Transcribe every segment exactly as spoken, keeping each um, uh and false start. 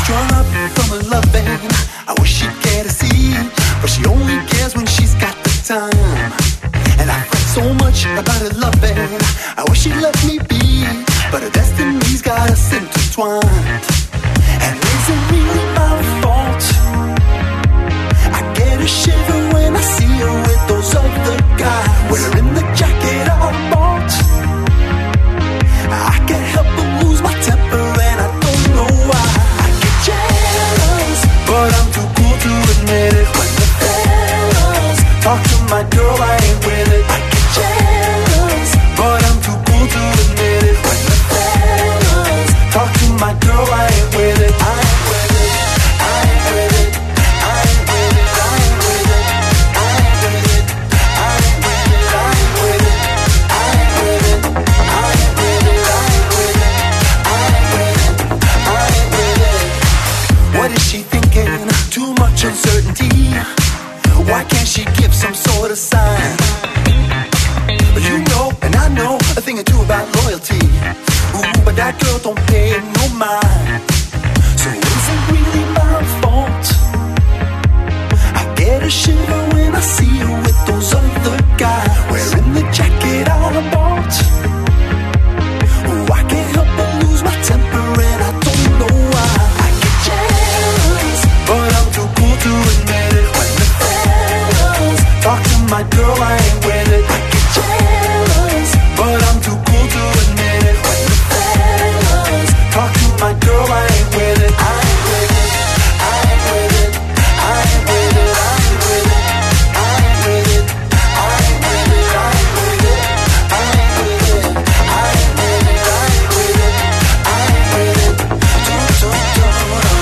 Strung up from her loving, I wish she'd care to see, but she only cares when she's got the time. And I fret so much about her loving, I wish she'd let me be, but her destiny's got us intertwined. And is it really my fault? I get a shiver when I see her with those other guys, wearing the jacket I bought. I can't help but lose my temper and I don't know why. I get jealous, but I'm too cool to admit it. When the fellas talk to my girl, I ain't with it. I get jealous, but I'm too cool to admit it. When the fellas talk to my girl, I ain't with it. I ain't with it. I ain't with it. I ain't with it. I ain't with it. I ain't with it. I ain't with it. I ain't with it. I ain't with it. I ain't with it. I ain't with it. I ain't with it. I ain't with it. What is she thinking? Too much uncertainty. Why can't she give some sort of sign? You know, and I know a thing or two about loyalty. Ooh, but that girl don't pay no mind. So is it really my fault? I get a shiver when I see her with those other guys, wearing the jacket I bought. Ooh, I can't help but lose my temper and I don't know why. I get jealous, but I'm too cool to admit it. When the fellas talk to my girl, I ain't with it. I get jealous, but I'm too cool to admit it. When the fellas talk to my girl, I ain't with it. I ain't with it. I ain't with it. I ain't with it. I ain't with it. I ain't with it. I ain't with it. I ain't with it. I ain't with it. I ain't with it. I ain't with it. I ain't with it. Do, do, do, do.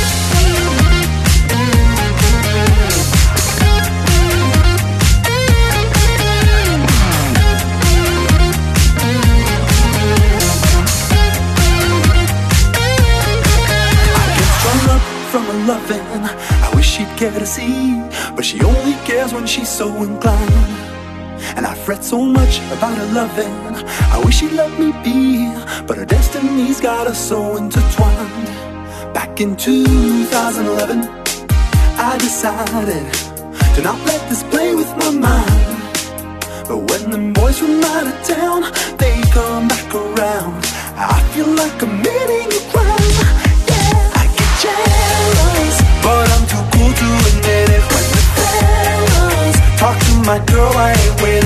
From her loving, I wish she'd care to see, but she only cares when she's so inclined. And I fret so much about her loving, I wish she'd let me be, but her destiny's got us so intertwined. Back in two thousand eleven, I decided to not let this play with my mind. But when them boys from out of town, they come back around, I feel like committing a crime. Yeah, I get jealous, but I'm too cool to admit it. When the fellas talk to my girl, I ain't with